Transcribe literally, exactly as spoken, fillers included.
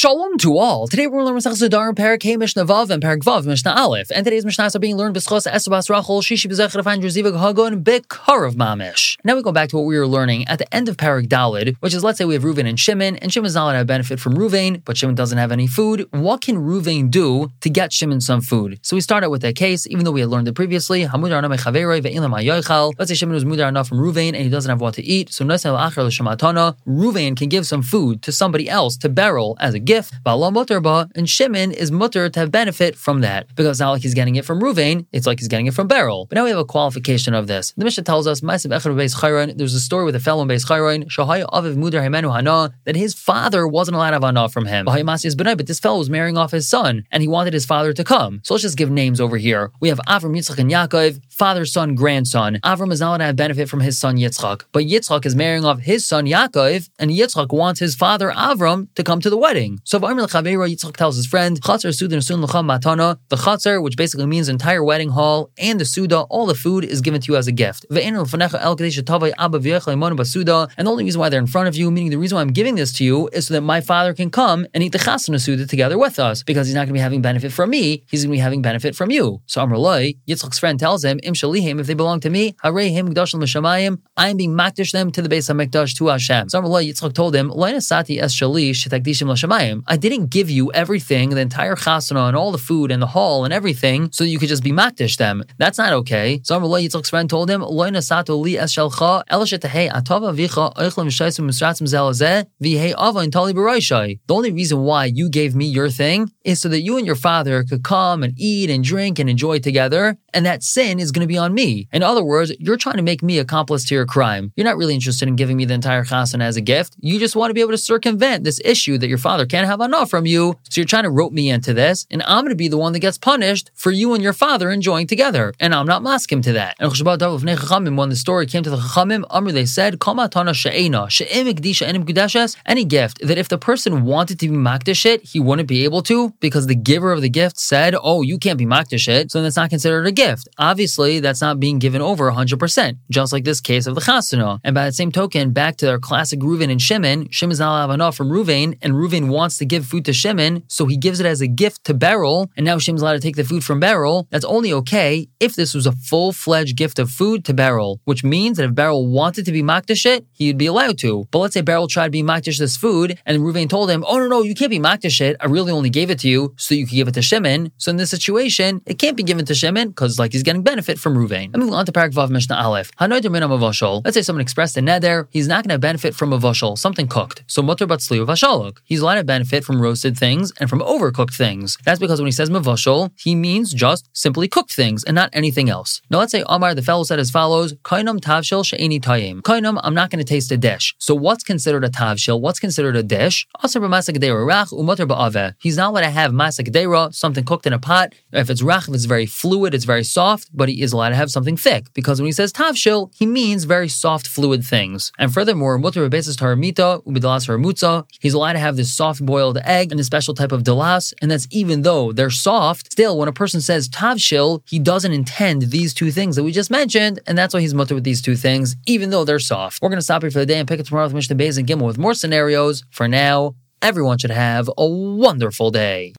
Shalom to all. Today we're going to learn Masechtas Nedarim, Perek Hey Mishnah Vav and Perek Vav Mishnah Aleph. And today's Mishnahs are being learned b'schos Esther Bas Rachel, Shishi b'zechar Fain Jerziva Hagon B'Karav Mamish. Now we go back to what we were learning at the end of Perek Dalid, which is, let's say we have Reuven and Shimon, and Shimon's not allowed to have benefit from Reuven, but Shimon doesn't have any food. What can Reuven do to get Shimon some food? So we start out with that case, even though we had learned it previously. Hamudar Anah Mechaveroi ve'Ilam Hayochal. Let's say Shimon was Mudar Anah from Reuven and he doesn't have what to eat. So Nesel Acher L'Shamatana, Reuven can give some food to somebody else to beryl as a gift. And Shimon is mutter to have benefit from that, because it's not like he's getting it from Reuven, it's like he's getting it from beryl. But now we have a qualification of this. The Mishnah tells us there's a story with a fellow in Beis Chayron that his father wasn't allowed to have anah from him. But this fellow was marrying off his son, and he wanted his father to come. So let's just give names over here. We have Avram, Yitzchak, and Yaakov, father, son, grandson. Avram is not allowed to have benefit from his son Yitzchak, but Yitzchak is marrying off his son Yaakov, and Yitzchak wants his father Avram to come to the wedding. So Yitzchak tells his friend, Chatzar Suda Sun L'cham Matana, the Chatzar, which basically means entire wedding hall, and the Suda, all the food is given to you as a gift. And the only reason why they're in front of you, meaning the reason why I'm giving this to you, is so that my father can come and eat the Chasana Suda together with us, because he's not going to be having benefit from me, he's going to be having benefit from you. So Amar Loi, Yitzchak's friend tells him, Im Shalihim, if they belong to me, Harehim Gdashim L'Shamayim, I am being makdish them to the Beis HaMikdash to Hashem. So Amar Loi, Yitzchak told him, Lo Nasati es Shali Shetakdishim L'Shamayim, I didn't give you everything, the entire chasana and all the food and the hall and everything, so you could just be makdish them. That's not okay. So Amar Lo, Yitzchak's friend told him, Lo nasato li es shalcha, ela shetahei atava vicha oichlem v'shaisim misratzim zelazeh v'hei ava in tali b'roishai. The only reason why you gave me your thing is so that you and your father could come and eat and drink and enjoy together, and that sin is going to be on me. In other words, you're trying to make me accomplice to your crime. You're not really interested in giving me the entire chasana as a gift. You just want to be able to circumvent this issue that your father can't have enough from you. So you're trying to rope me into this, and I'm going to be the one that gets punished for you and your father enjoying together, and I'm not masking to that. And when the story came to the Chachamim, Amr, they said, any gift that if the person wanted to be makdish it, he wouldn't be able to, because the giver of the gift said, oh, you can't be makdish it, so that's not considered a gift. Obviously, that's not being given over one hundred percent, just like this case of the chasana. And by the same token, back to our classic Reuven and Shimon, Shimon's not allowed enough from Reuven, and Reuven wants to give food to Shimon, so he gives it as a gift to beryl, and now Shimon's allowed to take the food from beryl. That's only okay if this was a full-fledged gift of food to beryl, which means that if beryl wanted to be makdish it, he'd be allowed to. But let's say beryl tried to be makdish this food, and Reuven told him, oh no, no, you can't be makdish it, I really only gave it to you so you could give it to Shimon. So in this situation, it can't be given to Shimon, because like he's getting benefit from Reuven. And moving on to Perek Vav Mishnah Aleph. Let's say someone expressed a neder, he's not going to benefit from a vashal, something cooked. So mutter batzliu vashaluk. He's allowed to benefit from roasted things and from overcooked things. That's because when he says mavashal, he means just simply cooked things and not anything else. Now let's say Amar, the fellow said as follows, Kainam tavshil she'eni tayim. Kainam, I'm not going to taste a dish. So what's considered a tavshil? What's considered a dish? Asar b'masak deira rach u'mutter ba'aveh. He's not allowed to have masak deira, something cooked in a pot. If it's rach, if it's very fluid, it's very soft, but he is allowed to have something thick, because when he says tavshil, he means very soft, fluid things. And furthermore, mutter b'besis taramita u'b'dalas haramutza. He's allowed to have this soft boiled egg and a special type of dalas, and that's even though they're soft. Still, when a person says tavshil, he doesn't intend these two things that we just mentioned, and that's why he's mutter with these two things, even though they're soft. We're going to stop here for the day and pick up tomorrow with Mishnah Beis and Gimel with more scenarios. For now, everyone should have a wonderful day.